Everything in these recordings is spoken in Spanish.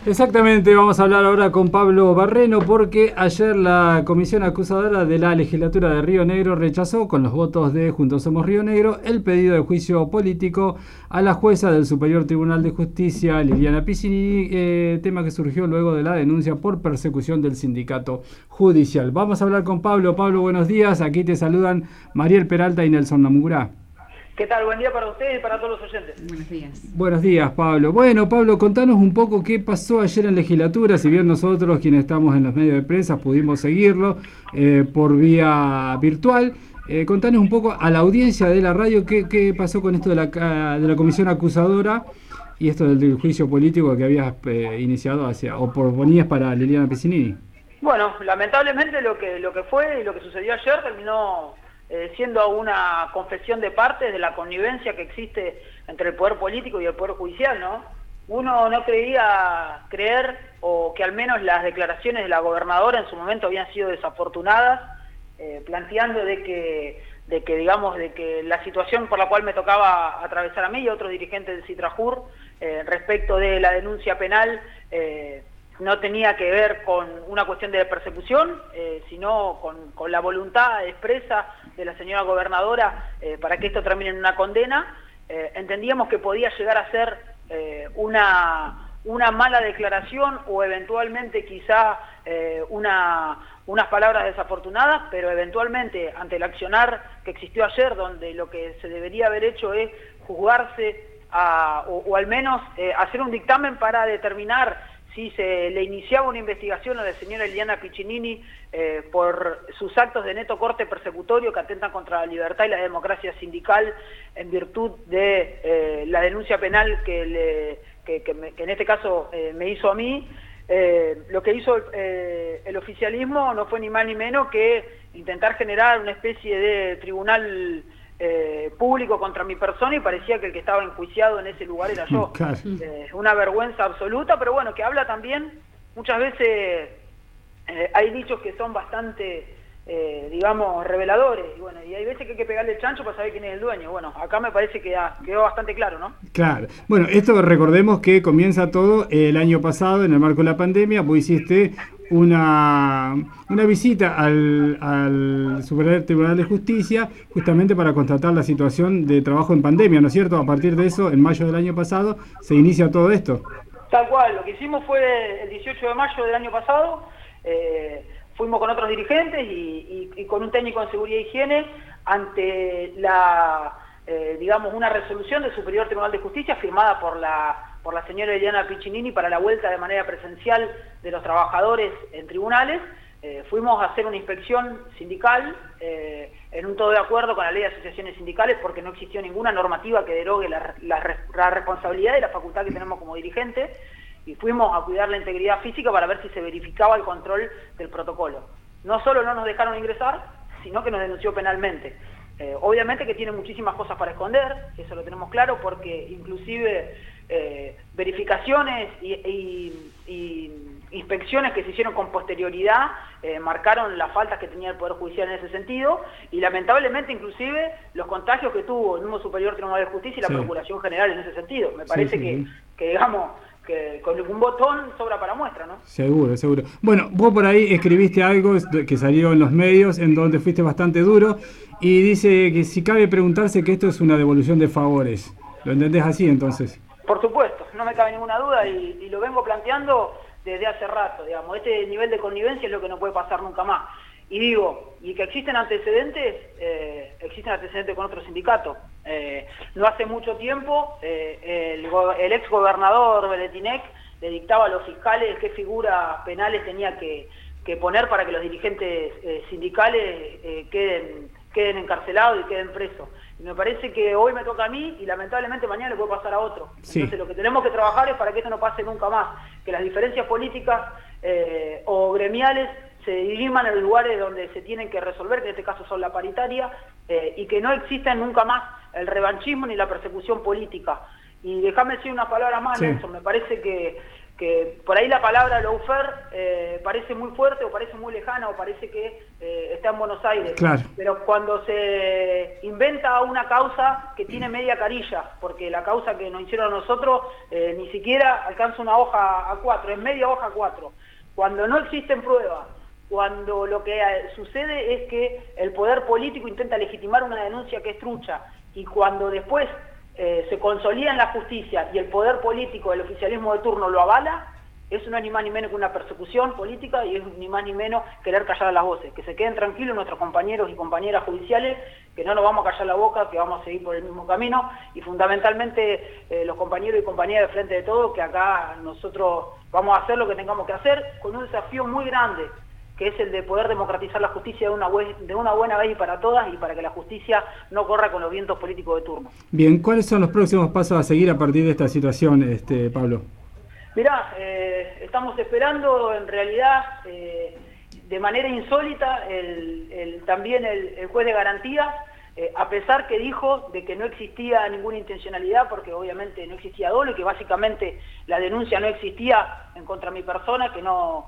Exactamente, vamos a hablar ahora con Pablo Barreno porque ayer la comisión acusadora de la legislatura de Río Negro rechazó con los votos de Juntos Somos Río Negro el pedido de juicio político a la jueza del Superior Tribunal de Justicia, Liliana Piccinini, tema que surgió luego de la denuncia por persecución del sindicato judicial. Vamos a hablar con Pablo. Pablo, buenos días. Aquí te saludan Mariel Peralta y Nelson Namugurá. ¿Qué tal? Buen día para ustedes y para todos los oyentes. Buenos días. Buenos días, Pablo. Bueno, Pablo, contanos un poco qué pasó ayer en legislatura, si bien nosotros, quienes estamos en los medios de prensa, pudimos seguirlo por vía virtual. Contanos un poco a la audiencia de la radio qué pasó con esto de la comisión acusadora y esto del juicio político que habías iniciado o proponías para Liliana Piccinini. Bueno, lamentablemente lo que fue y lo que sucedió ayer terminó siendo una confesión de partes de la connivencia que existe entre el poder político y el poder judicial, ¿no? Uno no creía creer, o que al menos las declaraciones de la gobernadora en su momento habían sido desafortunadas, planteando de que la situación por la cual me tocaba atravesar a mí y a otros dirigentes del Citrajur respecto de la denuncia penal no tenía que ver con una cuestión de persecución, sino con la voluntad expresa de la señora gobernadora para que esto termine en una condena. Entendíamos que podía llegar a ser una mala declaración o eventualmente quizá unas palabras desafortunadas, pero eventualmente ante el accionar que existió ayer, donde lo que se debería haber hecho es juzgarse o al menos hacer un dictamen para determinar si se le iniciaba una investigación a la señora Liliana Piccinini por sus actos de neto corte persecutorio que atentan contra la libertad y la democracia sindical en virtud de la denuncia penal que en este caso me hizo a mí. Lo que hizo el oficialismo no fue ni más ni menos que intentar generar una especie de tribunal público contra mi persona, y parecía que el que estaba enjuiciado en ese lugar era yo. Una vergüenza absoluta, pero bueno, que habla también, muchas veces hay dichos que son bastante, digamos, reveladores, y bueno, y hay veces que hay que pegarle el chancho para saber quién es el dueño. Bueno, acá me parece que quedó bastante claro, ¿no? Claro. Bueno, esto recordemos que comienza todo el año pasado, en el marco de la pandemia. Vos hiciste una visita al Superior Tribunal de Justicia justamente para constatar la situación de trabajo en pandemia, ¿no es cierto? A partir de eso, en mayo del año pasado, se inicia todo esto. Tal cual, lo que hicimos fue el 18 de mayo del año pasado, fuimos con otros dirigentes y con un técnico en seguridad e higiene ante digamos, una resolución del Superior Tribunal de Justicia firmada por la señora Liliana Piccinini para la vuelta de manera presencial de los trabajadores en tribunales. Fuimos a hacer una inspección sindical en un todo de acuerdo con la ley de asociaciones sindicales, porque no existió ninguna normativa que derogue la responsabilidad y la facultad que tenemos como dirigentes, y fuimos a cuidar la integridad física para ver si se verificaba el control del protocolo. No solo no nos dejaron ingresar, sino que nos denunció penalmente. Obviamente que tiene muchísimas cosas para esconder, eso lo tenemos claro, porque inclusive verificaciones y inspecciones que se hicieron con posterioridad marcaron las faltas que tenía el Poder Judicial en ese sentido, y lamentablemente inclusive los contagios que tuvo el mismo Superior Tribunal de Justicia y la Procuración General en ese sentido. Me parece que digamos, que con un botón sobra para muestra, ¿no? Seguro. Bueno, vos por ahí escribiste algo que salió en los medios, en donde fuiste bastante duro, y dice que si cabe preguntarse que esto es una devolución de favores. ¿Lo entendés así, entonces? Por supuesto, no me cabe ninguna duda, y lo vengo planteando desde hace rato, digamos. Este nivel de connivencia es lo que no puede pasar nunca más. Y digo, y que existen antecedentes con otros sindicatos. No hace mucho tiempo el ex gobernador Beletinec le dictaba a los fiscales qué figuras penales tenía que poner para que los dirigentes sindicales queden encarcelados y queden presos. Y me parece que hoy me toca a mí y lamentablemente mañana le puede pasar a otro. Entonces lo que tenemos que trabajar es para que esto no pase nunca más, que las diferencias políticas o gremiales se diriman en los lugares donde se tienen que resolver, que en este caso son la paritaria, y que no exista nunca más el revanchismo ni la persecución política. Y déjame decir una palabra más, Nelson. Me parece que que por ahí la palabra lawfare parece muy fuerte o parece muy lejana o parece que está en Buenos Aires. Claro. Pero cuando se inventa una causa que tiene media carilla, porque la causa que nos hicieron a nosotros ni siquiera alcanza una hoja A4, es media hoja A4. Cuando no existen pruebas, cuando lo que sucede es que el poder político intenta legitimar una denuncia que es trucha, y cuando después se consolida en la justicia y el poder político, el oficialismo de turno lo avala, eso no es ni más ni menos que una persecución política y es ni más ni menos querer callar a las voces. Que se queden tranquilos nuestros compañeros y compañeras judiciales, que no nos vamos a callar la boca, que vamos a seguir por el mismo camino, y fundamentalmente los compañeros y compañeras de Frente de Todos, que acá nosotros vamos a hacer lo que tengamos que hacer con un desafío muy grande, que es el de poder democratizar la justicia de una buena vez y para todas, y para que la justicia no corra con los vientos políticos de turno. Bien, ¿cuáles son los próximos pasos a seguir a partir de esta situación, Pablo? Mirá, estamos esperando, en realidad, de manera insólita, también el juez de garantías, a pesar que dijo de que no existía ninguna intencionalidad, porque obviamente no existía dolo, y que básicamente la denuncia no existía en contra de mi persona, que no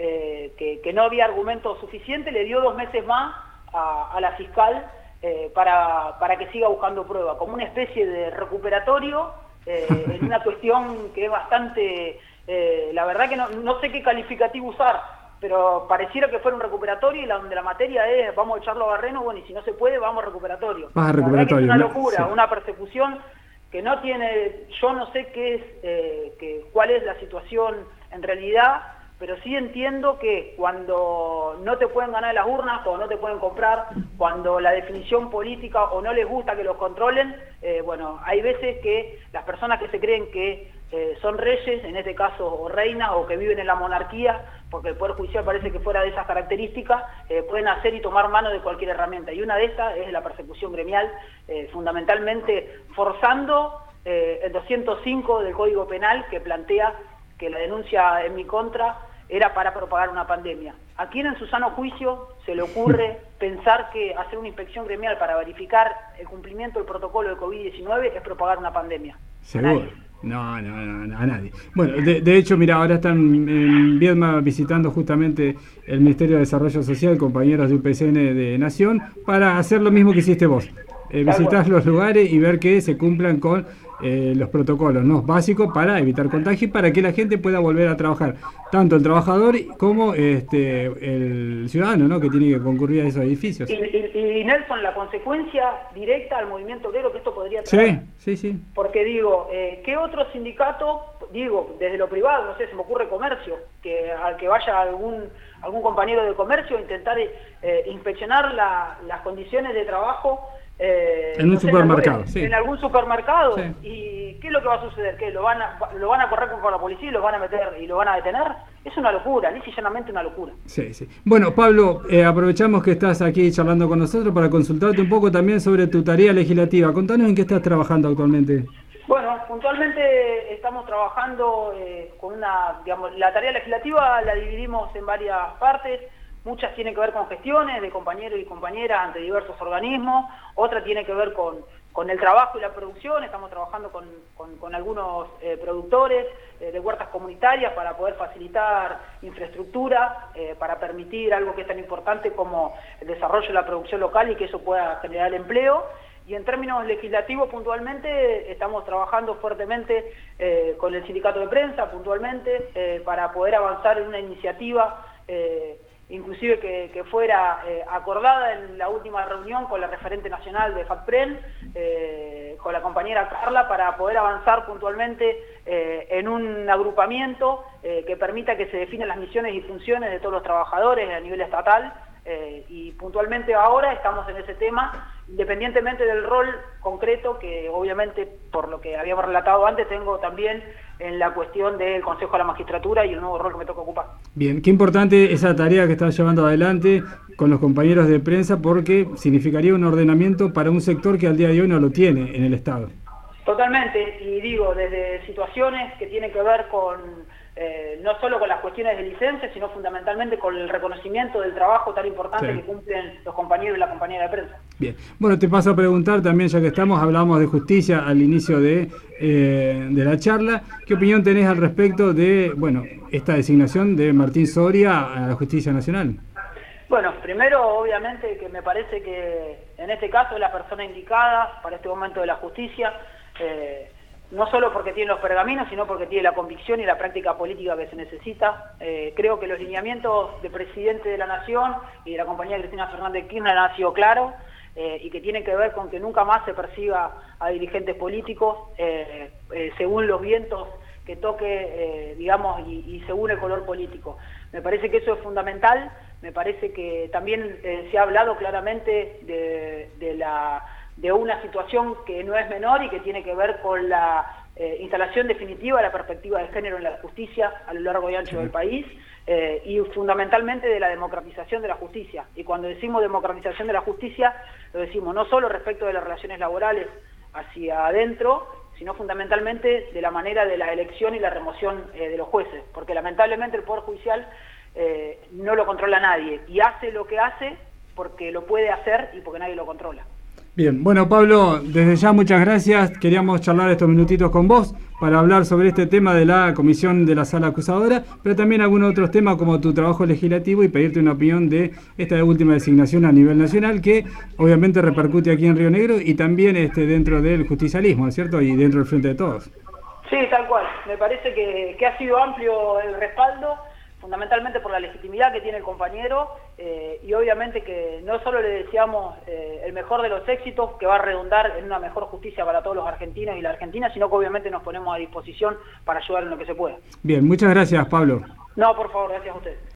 había argumentos suficientes, le dio 2 meses más a la fiscal para que siga buscando prueba, como una especie de recuperatorio en una cuestión que es bastante, la verdad que no sé qué calificativo usar, pero pareciera que fuera un recuperatorio, y donde la materia es vamos a echarlo a Barreno, bueno, y si no se puede, vamos a recuperatorio. La verdad que es una locura, sí. Una persecución que no tiene, yo no sé cuál es la situación en realidad, pero sí entiendo que cuando no te pueden ganar las urnas o no te pueden comprar, cuando la definición política o no les gusta que los controlen, bueno, hay veces que las personas que se creen que son reyes, en este caso, o reinas, o que viven en la monarquía, porque el Poder Judicial parece que fuera de esas características, pueden hacer y tomar mano de cualquier herramienta. Y una de estas es la persecución gremial, fundamentalmente forzando el 205 del Código Penal, que plantea que la denuncia en mi contra era para propagar una pandemia. ¿A quién en su sano juicio se le ocurre pensar que hacer una inspección gremial para verificar el cumplimiento del protocolo de COVID-19 es propagar una pandemia? ¿Seguro? No, a nadie. Bueno, de hecho, mira, ahora están en Viedma visitando justamente el Ministerio de Desarrollo Social, compañeros de UPCN de Nación, para hacer lo mismo que hiciste vos. Visitar los lugares y ver que se cumplan con los protocolos, ¿no?, básicos para evitar contagio y para que la gente pueda volver a trabajar, tanto el trabajador como el ciudadano, ¿no?, que tiene que concurrir a esos edificios. Y Nelson, la consecuencia directa al movimiento obrero que esto podría traer. Sí. Porque digo, ¿qué otro sindicato, digo, desde lo privado, no sé, se me ocurre comercio, al que vaya algún compañero de comercio a intentar inspeccionar las condiciones de trabajo en un supermercado, en algún supermercado, sí. ¿Y qué es lo que va a suceder? ¿Que lo van a correr con la policía y lo van a meter y lo van a detener? Es una locura, lisa y llanamente una locura. Sí. Bueno, Pablo, aprovechamos que estás aquí charlando con nosotros para consultarte un poco también sobre tu tarea legislativa. Contanos en qué estás trabajando actualmente. Bueno, puntualmente estamos trabajando con la tarea legislativa la dividimos en varias partes. Muchas tienen que ver con gestiones de compañeros y compañeras ante diversos organismos, otra tiene que ver con el trabajo y la producción. Estamos trabajando con algunos productores de huertas comunitarias para poder facilitar infraestructura, para permitir algo que es tan importante como el desarrollo de la producción local y que eso pueda generar empleo. Y en términos legislativos, puntualmente, estamos trabajando fuertemente con el sindicato de prensa, puntualmente, para poder avanzar en una iniciativa inclusive que fuera acordada en la última reunión con la referente nacional de FACPREN, con la compañera Carla, para poder avanzar puntualmente en un agrupamiento que permita que se definan las misiones y funciones de todos los trabajadores a nivel estatal, y puntualmente ahora estamos en ese tema, independientemente del rol concreto que obviamente, por lo que habíamos relatado antes, tengo también en la cuestión del Consejo de la Magistratura y el nuevo rol que me toca ocupar. Bien, qué importante esa tarea que estás llevando adelante con los compañeros de prensa, porque significaría un ordenamiento para un sector que al día de hoy no lo tiene en el Estado. Totalmente, y digo, desde situaciones que tienen que ver con no solo con las cuestiones de licencia, sino fundamentalmente con el reconocimiento del trabajo tan importante que cumplen los compañeros y la compañera de prensa. Bien, bueno, te paso a preguntar también, ya que hablamos de justicia al inicio de la charla. ¿Qué opinión tenés al respecto de, bueno, esta designación de Martín Soria a la Justicia Nacional? Bueno, primero, obviamente, que me parece que en este caso es la persona indicada para este momento de la justicia, no solo porque tiene los pergaminos, sino porque tiene la convicción y la práctica política que se necesita. Creo que los lineamientos del presidente de la Nación y de la compañera Cristina Fernández de Kirchner han sido claros, y que tienen que ver con que nunca más se persiga a dirigentes políticos según los vientos que toque, digamos, y según el color político. Me parece que eso es fundamental. Me parece que también se ha hablado claramente de una situación que no es menor y que tiene que ver con la instalación definitiva de la perspectiva de género en la justicia a lo largo y ancho del país, y fundamentalmente de la democratización de la justicia. Y cuando decimos democratización de la justicia, lo decimos no solo respecto de las relaciones laborales hacia adentro, sino fundamentalmente de la manera de la elección y la remoción de los jueces, porque lamentablemente el Poder Judicial no lo controla nadie, y hace lo que hace porque lo puede hacer y porque nadie lo controla. Bien, bueno, Pablo, desde ya muchas gracias. Queríamos charlar estos minutitos con vos para hablar sobre este tema de la comisión de la sala acusadora, pero también algunos otros temas como tu trabajo legislativo, y pedirte una opinión de esta última designación a nivel nacional que obviamente repercute aquí en Río Negro y también dentro del justicialismo, ¿cierto? Y dentro del Frente de Todos. Sí, tal cual. Me parece que ha sido amplio el respaldo, fundamentalmente por la legitimidad que tiene el compañero, y obviamente que no solo le deseamos el mejor de los éxitos, que va a redundar en una mejor justicia para todos los argentinos y la Argentina, sino que obviamente nos ponemos a disposición para ayudar en lo que se pueda. Bien, muchas gracias, Pablo. No, por favor, gracias a usted.